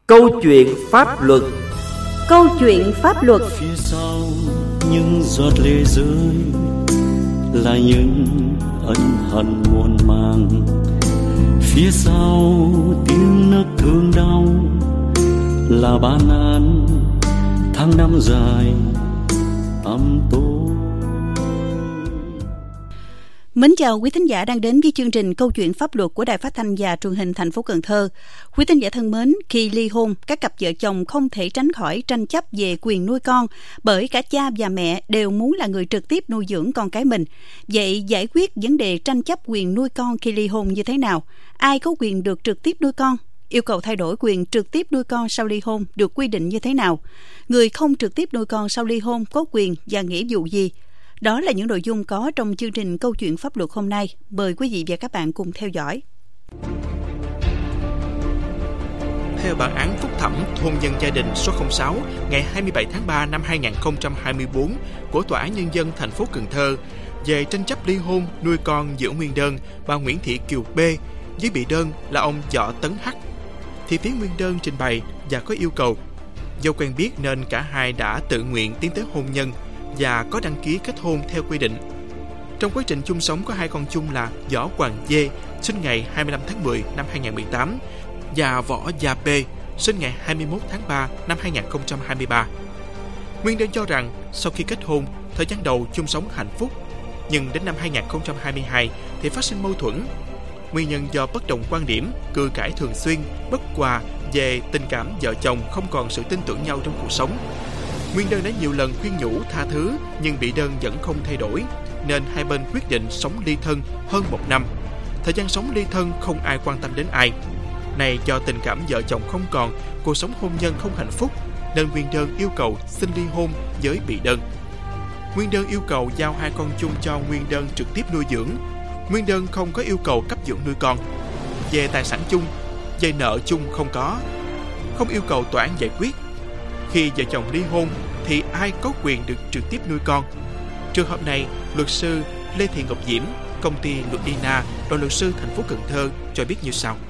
Câu chuyện pháp luật. Câu chuyện pháp luật. Phía sau những giọt lệ rơi là những ân hận muôn màng. Phía sau tiếng nấc thương đau là bản án tháng năm dài tăm tối. Mến chào quý thính giả đang đến với chương trình Câu chuyện pháp luật của Đài Phát thanh và Truyền hình thành phố Cần Thơ. Quý thính giả thân mến, khi ly hôn, các cặp vợ chồng không thể tránh khỏi tranh chấp về quyền nuôi con, bởi cả cha và mẹ đều muốn là người trực tiếp nuôi dưỡng con cái mình. Vậy giải quyết vấn đề tranh chấp quyền nuôi con khi ly hôn như thế nào? Ai có quyền được trực tiếp nuôi con? Yêu cầu thay đổi quyền trực tiếp nuôi con sau ly hôn được quy định như thế nào? Người không trực tiếp nuôi con sau ly hôn có quyền và nghĩa vụ gì? Đó là những nội dung có trong chương trình Câu chuyện pháp luật hôm nay. Mời quý vị và các bạn cùng theo dõi. Theo bản án phúc thẩm hôn nhân gia đình số 06 ngày 27 tháng 3 năm 2024 của Tòa án Nhân dân thành phố Cần Thơ về tranh chấp ly hôn nuôi con giữa nguyên đơn bà Nguyễn Thị Kiều B với bị đơn là ông Võ Tấn H, thì phía nguyên đơn trình bày và có yêu cầu do quen biết nên cả hai đã tự nguyện tiến tới hôn nhân và có đăng ký kết hôn theo quy định. Trong quá trình chung sống có hai con chung là Võ Hoàng D, sinh ngày 25 tháng 10 năm 2018 và Võ Gia P, sinh ngày 21 tháng 3 năm 2023. Nguyên đơn cho rằng sau khi kết hôn, thời gian đầu chung sống hạnh phúc, nhưng đến năm 2022 thì phát sinh mâu thuẫn. Nguyên nhân do bất đồng quan điểm, cự cãi thường xuyên, bất hòa về tình cảm vợ chồng, không còn sự tin tưởng nhau trong cuộc sống. Nguyên đơn đã nhiều lần khuyên nhủ tha thứ nhưng bị đơn vẫn không thay đổi, nên hai bên quyết định sống ly thân hơn 1 năm. Thời gian sống ly thân không ai quan tâm đến ai. Này do tình cảm vợ chồng không còn, cuộc sống hôn nhân không hạnh phúc, nên nguyên đơn yêu cầu xin ly hôn với bị đơn. Nguyên đơn yêu cầu giao hai con chung cho nguyên đơn trực tiếp nuôi dưỡng. Nguyên đơn không có yêu cầu cấp dưỡng nuôi con. Về tài sản chung, về nợ chung không yêu cầu tòa án giải quyết. Khi vợ chồng ly hôn thì ai có quyền được trực tiếp nuôi con? Trường hợp này, luật sư Lê Thị Ngọc Diễm, công ty Luật Dina, đoàn luật sư thành phố Cần Thơ cho biết như sau.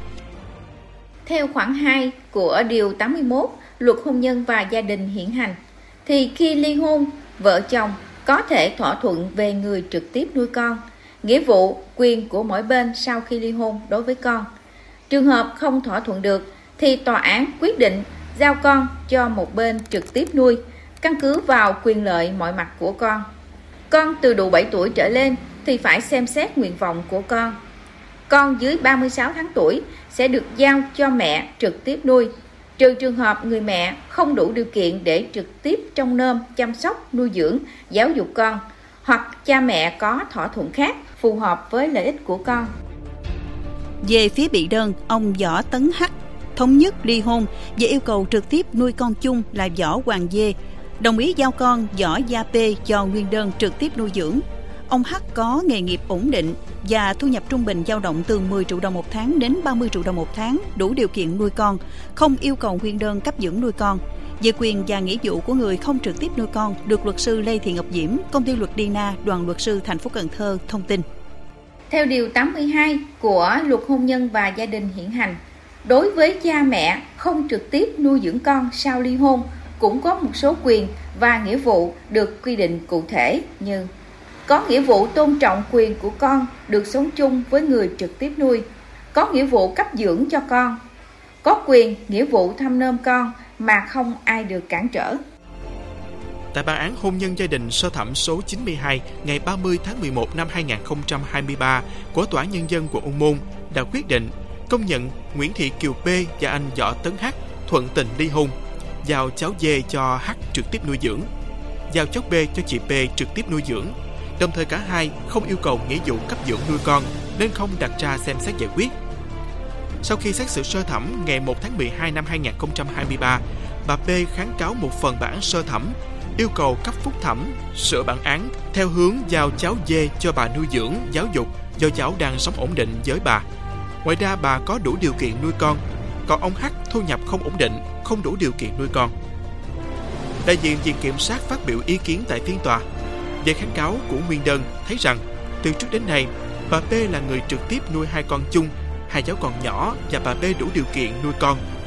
Theo khoản 2 của điều 81 Luật Hôn nhân và Gia đình hiện hành, thì khi ly hôn, vợ chồng có thể thỏa thuận về người trực tiếp nuôi con, nghĩa vụ, quyền của mỗi bên sau khi ly hôn đối với con. Trường hợp không thỏa thuận được thì tòa án quyết định giao con cho một bên trực tiếp nuôi, căn cứ vào quyền lợi mọi mặt của con. Con từ đủ 7 tuổi trở lên thì phải xem xét nguyện vọng của con. Con dưới 36 tháng tuổi sẽ được giao cho mẹ trực tiếp nuôi, trừ trường hợp người mẹ không đủ điều kiện để trực tiếp trông nom, chăm sóc, nuôi dưỡng, giáo dục con, hoặc cha mẹ có thỏa thuận khác phù hợp với lợi ích của con. Về phía bị đơn, ông Võ Tấn H thống nhất ly hôn và yêu cầu trực tiếp nuôi con chung là Võ Hoàng D, đồng ý giao con Võ Gia P cho nguyên đơn trực tiếp nuôi dưỡng. Ông H có nghề nghiệp ổn định và thu nhập trung bình dao động từ 10 triệu đồng một tháng đến 30 triệu đồng một tháng, đủ điều kiện nuôi con, không yêu cầu nguyên đơn cấp dưỡng nuôi con. Về quyền và nghĩa vụ của người không trực tiếp nuôi con được luật sư Lê Thị Ngọc Diễm, công ty Luật Dina, đoàn luật sư thành phố Cần Thơ thông tin. Theo điều 82 của Luật Hôn nhân và Gia đình hiện hành, đối với cha mẹ không trực tiếp nuôi dưỡng con sau ly hôn cũng có một số quyền và nghĩa vụ được quy định cụ thể như: có nghĩa vụ tôn trọng quyền của con được sống chung với người trực tiếp nuôi, có nghĩa vụ cấp dưỡng cho con, có quyền nghĩa vụ thăm nom con mà không ai được cản trở. Tại bản án hôn nhân gia đình sơ thẩm số 92 ngày 30 tháng 11 năm 2023 của Tòa án Nhân dân quận Ô Môn đã quyết định công nhận Nguyễn Thị Kiều B và anh Võ Tấn H thuận tình ly hôn, giao cháu D cho H trực tiếp nuôi dưỡng, giao cháu B cho chị P trực tiếp nuôi dưỡng. Đồng thời cả hai không yêu cầu nghĩa vụ cấp dưỡng nuôi con nên không đặt ra xem xét giải quyết. Sau khi xét xử sơ thẩm ngày 1 tháng 12 năm 2023, bà P kháng cáo một phần bản án sơ thẩm, yêu cầu cấp phúc thẩm sửa bản án theo hướng giao cháu D cho bà nuôi dưỡng, giáo dục do cháu đang sống ổn định với bà. Ngoài ra bà có đủ điều kiện nuôi con, còn ông H thu nhập không ổn định, không đủ điều kiện nuôi con. Đại diện Viện Kiểm sát phát biểu ý kiến tại phiên tòa. Về kháng cáo của nguyên đơn thấy rằng từ trước đến nay bà P là người trực tiếp nuôi hai con chung, hai cháu còn nhỏ và bà P đủ điều kiện nuôi con.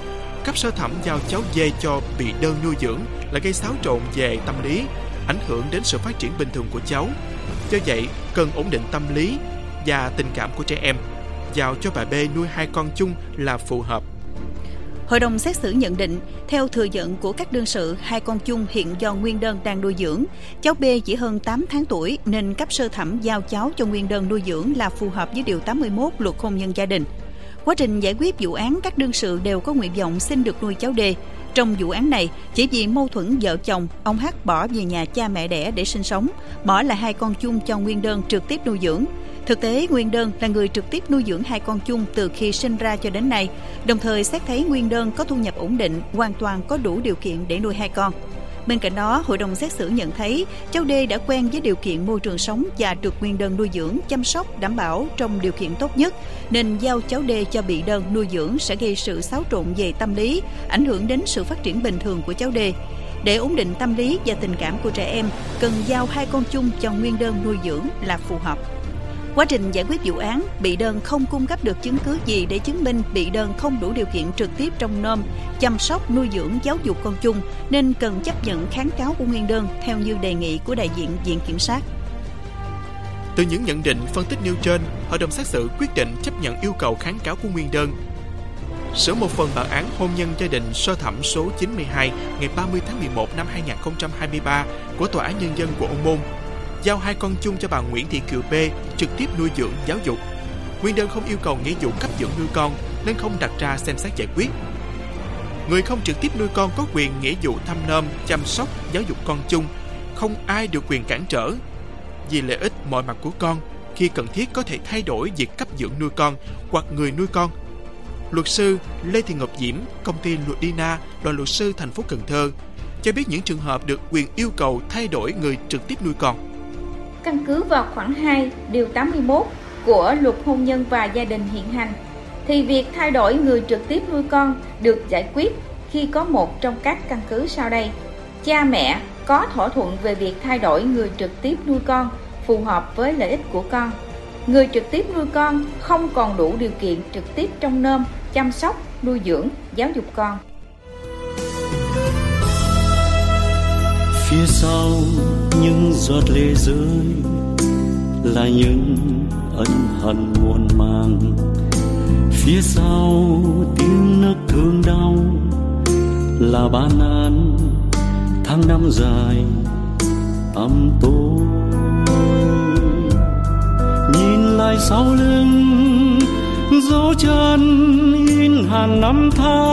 cấp sơ thẩm giao cháu D cho bị đơn nuôi dưỡng là gây xáo trộn về tâm lý, ảnh hưởng đến sự phát triển bình thường của cháu. Do vậy, cần ổn định tâm lý và tình cảm của trẻ em. Giao cho bà B nuôi 2 con chung là phù hợp. Hội đồng xét xử nhận định, theo thừa nhận của các đương sự, 2 con chung hiện do nguyên đơn đang nuôi dưỡng. Cháu B chỉ hơn 8 tháng tuổi nên cấp sơ thẩm giao cháu cho nguyên đơn nuôi dưỡng là phù hợp với Điều 81 Luật Hôn nhân gia đình. Quá trình giải quyết vụ án, các đương sự đều có nguyện vọng xin được nuôi cháu D. Trong vụ án này, chỉ vì mâu thuẫn vợ chồng, ông H bỏ về nhà cha mẹ đẻ để sinh sống, bỏ lại 2 con chung cho nguyên đơn trực tiếp nuôi dưỡng. Thực tế, nguyên đơn là người trực tiếp nuôi dưỡng 2 con chung từ khi sinh ra cho đến nay. Đồng thời xét thấy nguyên đơn có thu nhập ổn định, hoàn toàn có đủ điều kiện để nuôi 2 con. Bên cạnh đó, hội đồng xét xử nhận thấy cháu D đã quen với điều kiện môi trường sống và được nguyên đơn nuôi dưỡng, chăm sóc, đảm bảo trong điều kiện tốt nhất, nên giao cháu D cho bị đơn nuôi dưỡng sẽ gây sự xáo trộn về tâm lý, ảnh hưởng đến sự phát triển bình thường của cháu D. Để ổn định tâm lý và tình cảm của trẻ em, cần giao 2 con chung cho nguyên đơn nuôi dưỡng là phù hợp. Quá trình giải quyết vụ án, bị đơn không cung cấp được chứng cứ gì để chứng minh bị đơn không đủ điều kiện trực tiếp trông nom, chăm sóc, nuôi dưỡng, giáo dục con chung, nên cần chấp nhận kháng cáo của nguyên đơn theo như đề nghị của đại diện Viện Kiểm sát. Từ những nhận định, phân tích nêu trên, Hội đồng xét xử quyết định chấp nhận yêu cầu kháng cáo của nguyên đơn. Sửa một phần bản án hôn nhân gia đình sơ thẩm số 92 ngày 30 tháng 11 năm 2023 của Tòa án Nhân dân quận Ô Môn, giao 2 con chung cho bà Nguyễn Thị Kiều B trực tiếp nuôi dưỡng, giáo dục. Nguyên đơn không yêu cầu nghĩa vụ cấp dưỡng nuôi con nên không đặt ra xem xét giải quyết. Người không trực tiếp nuôi con có quyền nghĩa vụ thăm nom, chăm sóc, giáo dục con chung, không ai được quyền cản trở. Vì lợi ích mọi mặt của con, khi cần thiết có thể thay đổi việc cấp dưỡng nuôi con hoặc người nuôi con. Luật sư Lê Thị Ngọc Diễm, công ty Ludina, đoàn luật sư thành phố Cần Thơ, cho biết những trường hợp được quyền yêu cầu thay đổi người trực tiếp nuôi con. Căn cứ vào khoản 2, điều 81 của Luật Hôn nhân và Gia đình hiện hành, thì việc thay đổi người trực tiếp nuôi con được giải quyết khi có một trong các căn cứ sau đây. Cha mẹ có thỏa thuận về việc thay đổi người trực tiếp nuôi con phù hợp với lợi ích của con. Người trực tiếp nuôi con không còn đủ điều kiện trực tiếp trông nom, chăm sóc, nuôi dưỡng, giáo dục con. Phía sau những giọt lệ rơi là những ân hận muôn màng. Phía sau tiếng nức thương đau là bản án tháng năm dài tăm tối. Nhìn lại sau lưng dấu chân in hàng năm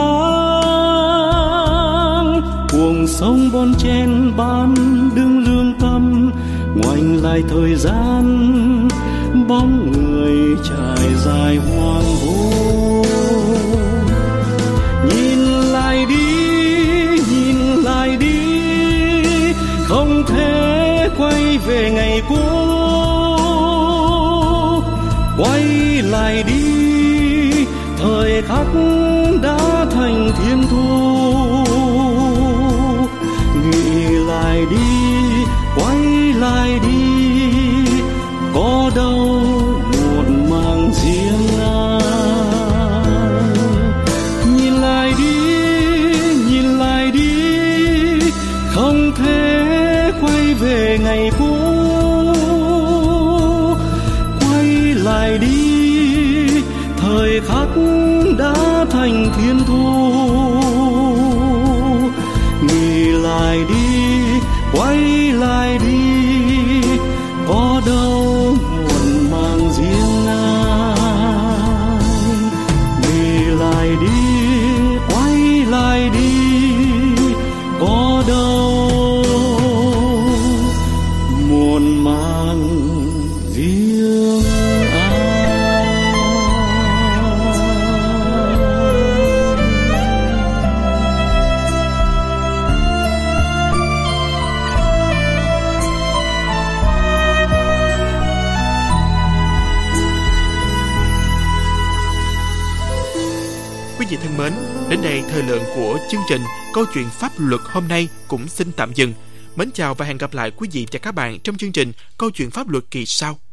tháng, cuồng sông bon chen ban đứng lương tâm, ngoảnh lại thời gian bóng người trải dài hoang vu. Nhìn lại đi, không thể quay về ngày cũ. Quay lại đi, thời khắc đã thành thiên thu. Nghĩ lại đi, quay lại đi, có đâu muộn màng riêng ai. Nhìn lại đi, không thể quay về ngày cũ. Quay lại đi, thời khắc đã thành thiên thu. Nghĩ lại đi, quay lại đi, có đâu muộn màng riêng ai. Nghĩ lại đi, quay lại đi, có đâu muộn màng riêng ai. Quý vị thân mến, đến đây thời lượng của chương trình Câu chuyện pháp luật hôm nay cũng xin tạm dừng. Mến chào và hẹn gặp lại quý vị và các bạn trong chương trình Câu chuyện pháp luật kỳ sau.